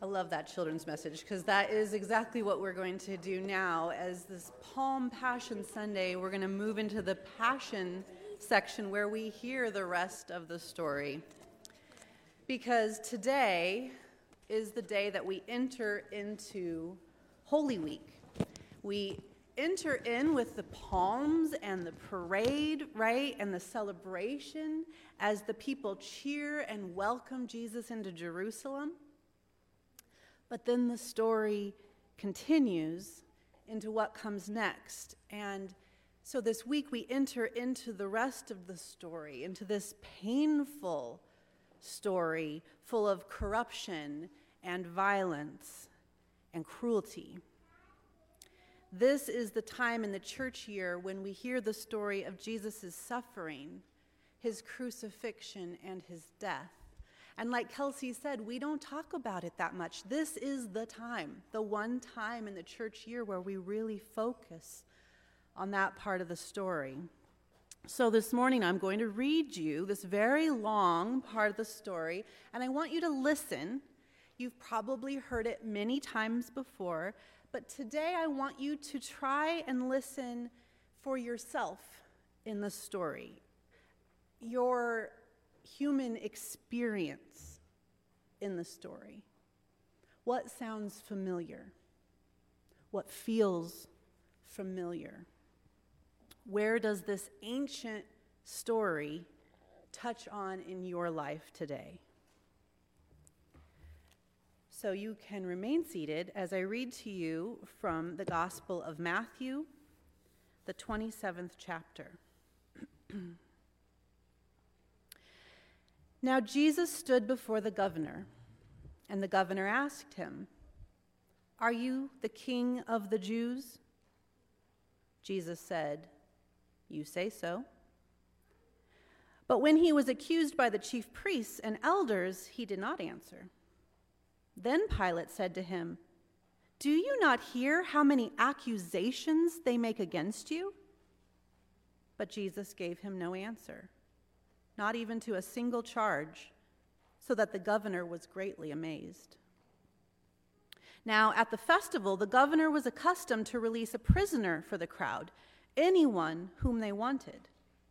I love that children's message because that is exactly what we're going to do now. As this Palm Passion Sunday, we're going to move into the Passion section where we hear the rest of the story. Because today is the day that we enter into Holy Week. We enter in with the palms and the parade, right, and the celebration as the people cheer and welcome Jesus into Jerusalem. But then the story continues into what comes next. And so this week we enter into the rest of the story, into this painful story full of corruption and violence and cruelty. This is the time in the church year when we hear the story of Jesus' suffering, his crucifixion, and his death. And like Kelsey said, we don't talk about it that much. This is the time, the one time in the church year where we really focus on that part of the story. So this morning I'm going to read you this very long part of the story, and I want you to listen. You've probably heard it many times before, but today I want you to try and listen for yourself in the story. Your human experience in the story. What sounds familiar? What feels familiar? Where does this ancient story touch on in your life today? So you can remain seated as I read to you from the Gospel of Matthew, the 27th chapter. Now Jesus stood before the governor, and the governor asked him, "Are you the king of the Jews?" Jesus said, "You say so." But when he was accused by the chief priests and elders, he did not answer. Then Pilate said to him, "Do you not hear how many accusations they make against you?" But Jesus gave him no answer, not even to a single charge, so that the governor was greatly amazed. Now, at the festival, the governor was accustomed to release a prisoner for the crowd, anyone whom they wanted.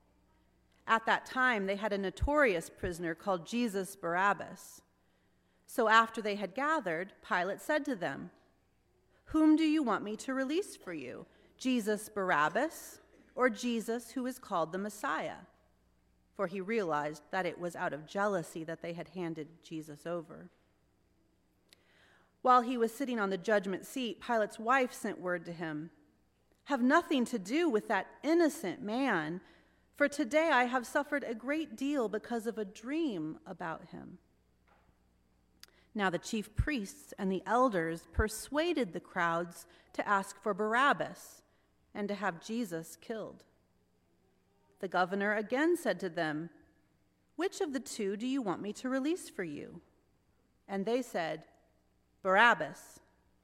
At that time, they had a notorious prisoner called Jesus Barabbas. So after they had gathered, Pilate said to them, "Whom do you want me to release for you, Jesus Barabbas or Jesus who is called the Messiah?" For he realized that it was out of jealousy that they had handed Jesus over. While he was sitting on the judgment seat, Pilate's wife sent word to him, "Have nothing to do with that innocent man, for today I have suffered a great deal because of a dream about him." Now the chief priests and the elders persuaded the crowds to ask for Barabbas and to have Jesus killed. The governor again said to them, "Which of the two do you want me to release for you?" And they said, "Barabbas."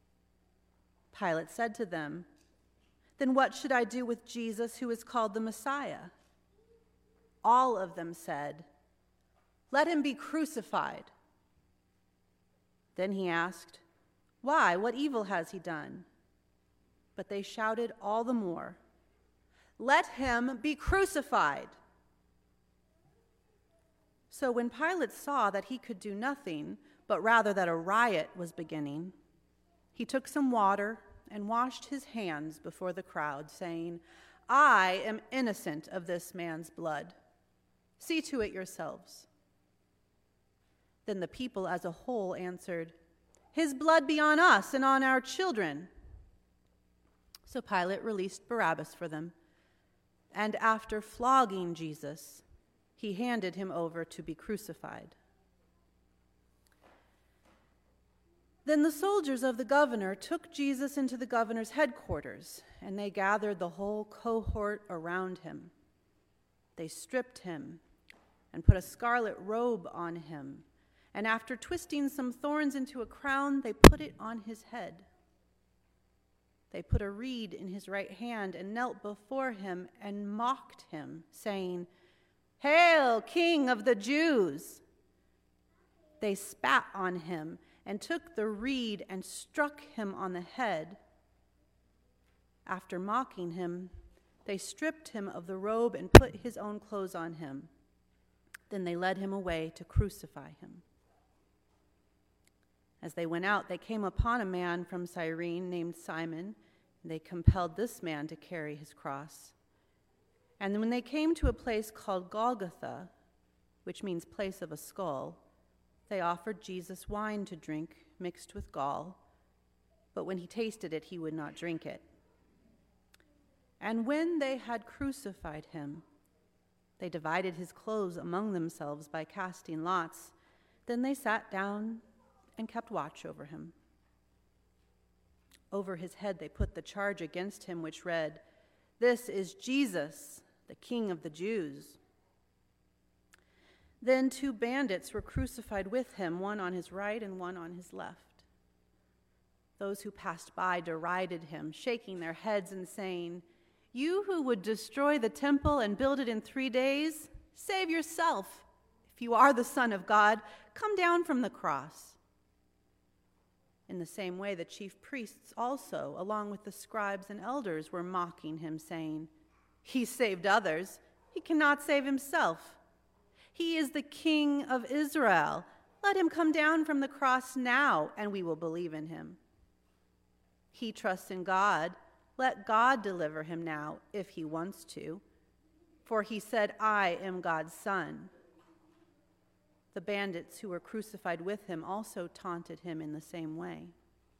Pilate said to them, "Then what should I do with Jesus who is called the Messiah?" All of them said, "Let him be crucified." Then he asked, "Why? What evil has he done?" But they shouted all the more, "Let him be crucified." So when Pilate saw that he could do nothing, but rather that a riot was beginning, he took some water and washed his hands before the crowd, saying, "I am innocent of this man's blood. See to it yourselves." Then the people as a whole answered, "His blood be on us and on our children." So Pilate released Barabbas for them, and after flogging Jesus, he handed him over to be crucified. Then the soldiers of the governor took Jesus into the governor's headquarters, and they gathered the whole cohort around him. They stripped him and put a scarlet robe on him, and after twisting some thorns into a crown, they put it on his head. They put a reed in his right hand and knelt before him and mocked him, saying, "Hail, King of the Jews!" They spat on him and took the reed and struck him on the head. After mocking him, they stripped him of the robe and put his own clothes on him. Then they led him away to crucify him. As they went out, they came upon a man from Cyrene named Simon, and they compelled this man to carry his cross. And when they came to a place called Golgotha, which means place of a skull, they offered Jesus wine to drink mixed with gall, but when he tasted it, he would not drink it. And when they had crucified him, they divided his clothes among themselves by casting lots. Then they sat down and kept watch over him. Over his head they put the charge against him, which read, "This is Jesus, the King of the Jews." Then 2 bandits were crucified with him, one on his right and one on his left. Those who passed by derided him, shaking their heads and saying, "You who would destroy the temple and build it in 3 days, save yourself. If you are the Son of God, come down from the cross." In the same way, the chief priests also, along with the scribes and elders, were mocking him, saying, "He saved others. He cannot save himself. He is the King of Israel. Let him come down from the cross now, and we will believe in him. He trusts in God. Let God deliver him now, if he wants to. For he said, 'I am God's son.'" The bandits who were crucified with him also taunted him in the same way.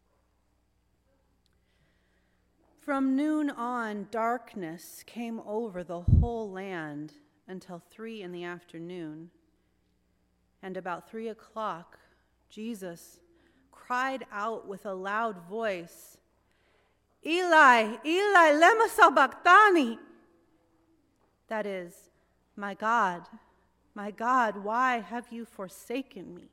From noon on, darkness came over the whole land until 3 p.m. And about 3 o'clock, Jesus cried out with a loud voice, "Eli, Eli, lema sabachthani." That is, my God, why have you forsaken me?"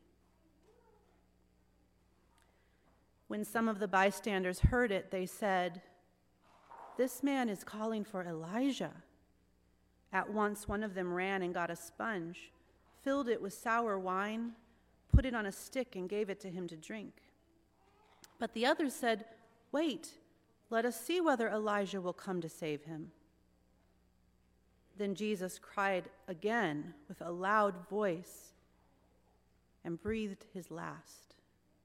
When some of the bystanders heard it, they said, "This man is calling for Elijah." At once one of them ran and got a sponge, filled it with sour wine, put it on a stick, and gave it to him to drink. But the others said, "Wait, let us see whether Elijah will come to save him." Then Jesus cried again with a loud voice and breathed his last.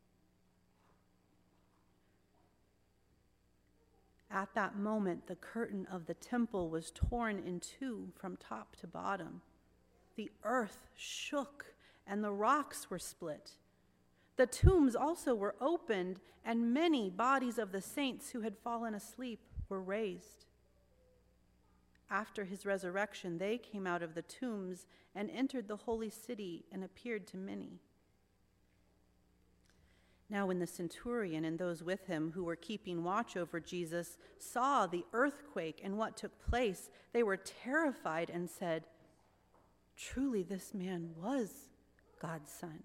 At that moment, the curtain of the temple was torn in two from top to bottom. The earth shook and the rocks were split. The tombs also were opened, and many bodies of the saints who had fallen asleep were raised. After his resurrection, they came out of the tombs and entered the holy city and appeared to many. Now when the centurion and those with him who were keeping watch over Jesus saw the earthquake and what took place, they were terrified and said, "Truly this man was God's son."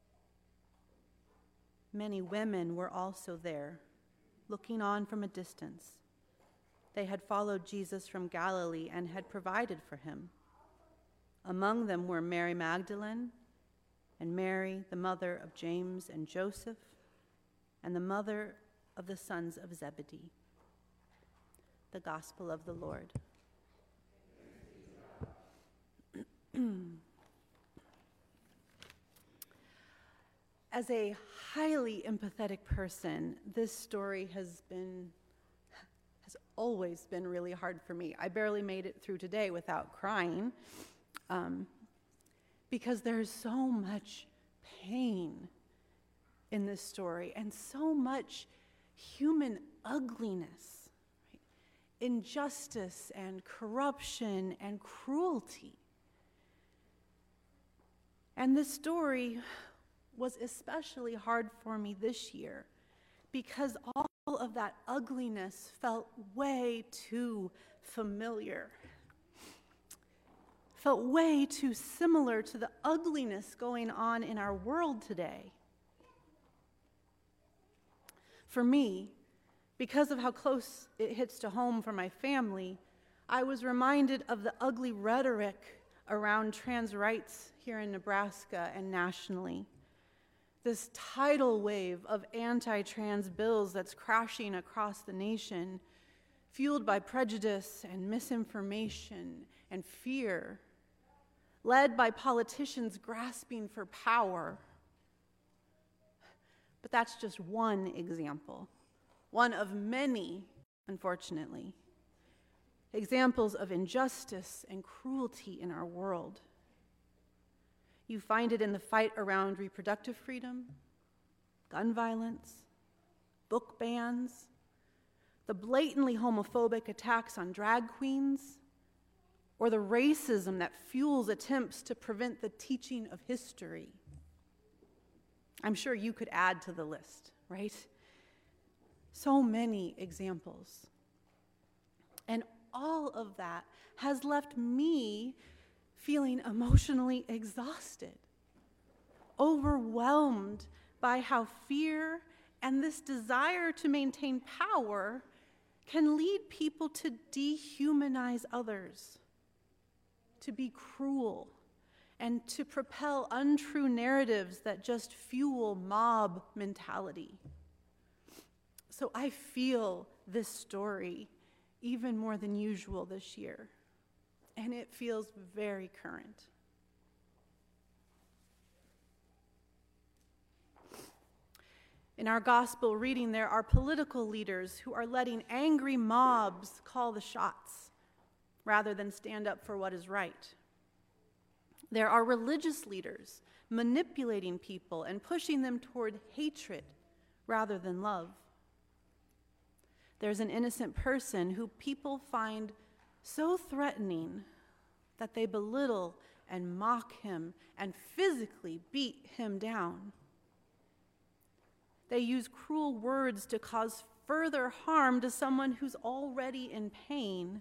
Many women were also there, looking on from a distance. They had followed Jesus from Galilee and had provided for him. Among them were Mary Magdalene and Mary, the mother of James and Joseph, and the mother of the sons of Zebedee. The Gospel of the Lord. As a highly empathetic person, this story has always been really hard for me. I barely made it through today without crying, because there's so much pain in this story and so much human ugliness, right? Injustice and corruption and cruelty. And this story was especially hard for me this year because all of that ugliness felt way too familiar. Felt way too similar to the ugliness going on in our world today. For me, because of how close it hits to home for my family, I was reminded of the ugly rhetoric around trans rights here in Nebraska and nationally. this tidal wave of anti-trans bills that's crashing across the nation, fueled by prejudice and misinformation and fear, led by politicians grasping for power. But that's just one example, one of many, unfortunately, examples of injustice and cruelty in our world. You find it in the fight around reproductive freedom, gun violence, book bans, the blatantly homophobic attacks on drag queens, or the racism that fuels attempts to prevent the teaching of history. I'm sure you could add to the list, right? So many examples. And all of that has left me feeling emotionally exhausted, overwhelmed by how fear and this desire to maintain power can lead people to dehumanize others, to be cruel, and to propel untrue narratives that just fuel mob mentality. So I feel this story even more than usual this year, and it feels very current. In our gospel reading, there are political leaders who are letting angry mobs call the shots rather than stand up for what is right. There are religious leaders manipulating people and pushing them toward hatred rather than love. There's an innocent person who people find so threatening that they belittle and mock him and physically beat him down. They use cruel words to cause further harm to someone who's already in pain.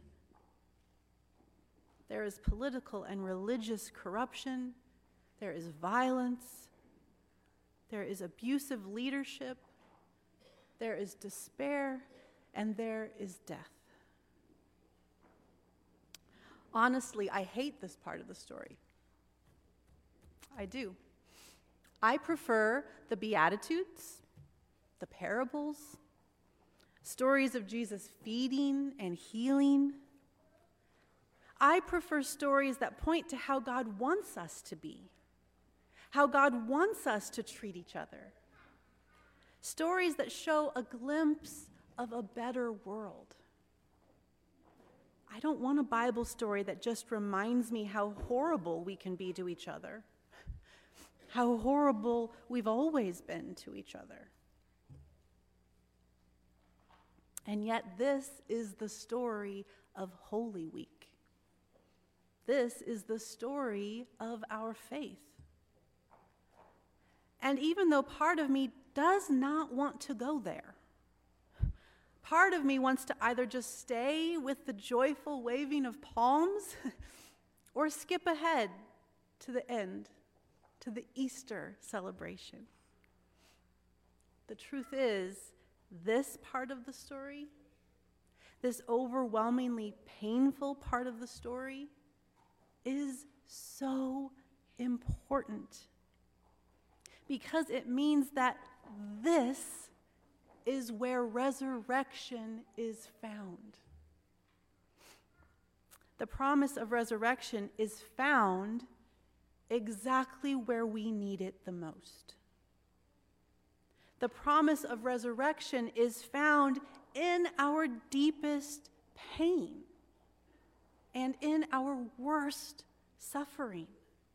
There is political and religious corruption. There is violence. There is abusive leadership. There is despair, and there is death. Honestly, I hate this part of the story. I do. I prefer the Beatitudes, the parables, stories of Jesus feeding and healing. I prefer stories that point to how God wants us to be, how God wants us to treat each other. Stories that show a glimpse of a better world. I don't want a Bible story that just reminds me how horrible we can be to each other, how horrible we've always been to each other. And yet this is the story of Holy Week. This is the story of our faith. And even though part of me does not want to go there, part of me wants to either just stay with the joyful waving of palms or skip ahead to the end, to the Easter celebration. The truth is, this part of the story, this overwhelmingly painful part of the story, is so important because it means that this is where resurrection is found. The promise of resurrection is found exactly where we need it the most. The promise of resurrection is found in our deepest pain and in our worst suffering.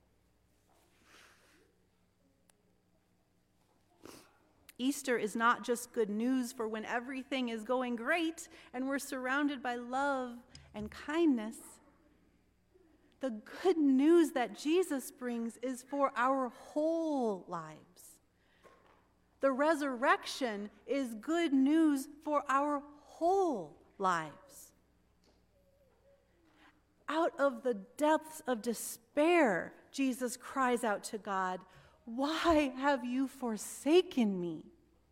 Easter is not just good news for when everything is going great and we're surrounded by love and kindness. The good news that Jesus brings is for our whole lives. The resurrection is good news for our whole lives. Out of the depths of despair, Jesus cries out to God, "Why have you forsaken me?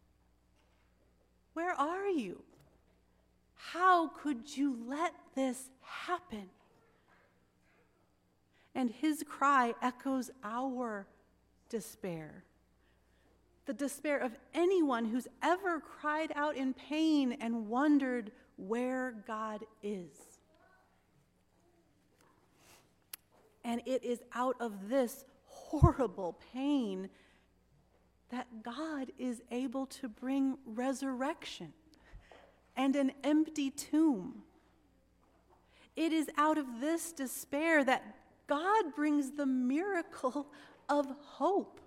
Where are you? How could you let this happen?" And his cry echoes our despair. the despair of anyone who's ever cried out in pain and wondered where God is. And it is out of this horrible pain that God is able to bring resurrection and an empty tomb. It is out of this despair that God brings the miracle of hope.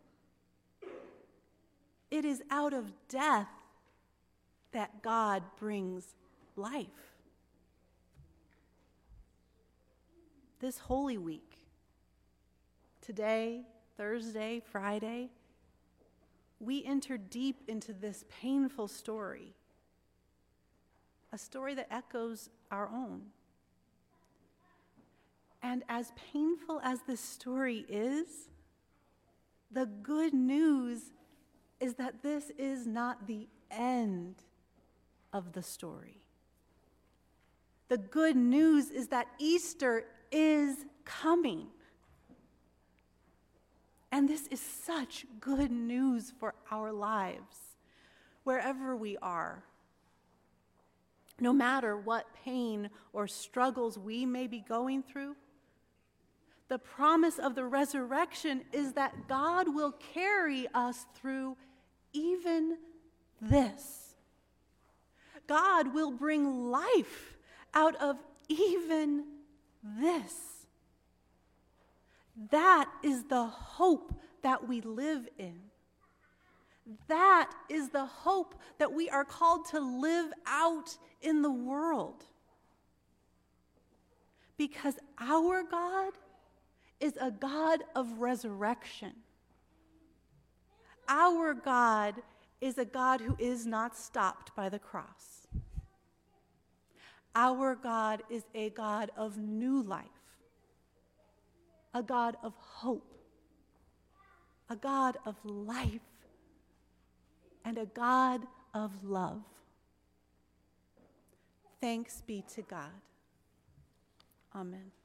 It is out of death that God brings life. This Holy Week, today, Thursday, Friday, we enter deep into this painful story, a story that echoes our own. And as painful as this story is, the good news is that this is not the end of the story. The good news is that Easter is coming. And this is such good news for our lives, wherever we are. No matter what pain or struggles we may be going through, the promise of the resurrection is that God will carry us through even this. God will bring life out of even this. That is the hope that we live in. That is the hope that we are called to live out in the world. Because our God is a God of resurrection. Our God is a God who is not stopped by the cross. Our God is a God of new life, a God of hope, a God of life, and a God of love. Thanks be to God. Amen.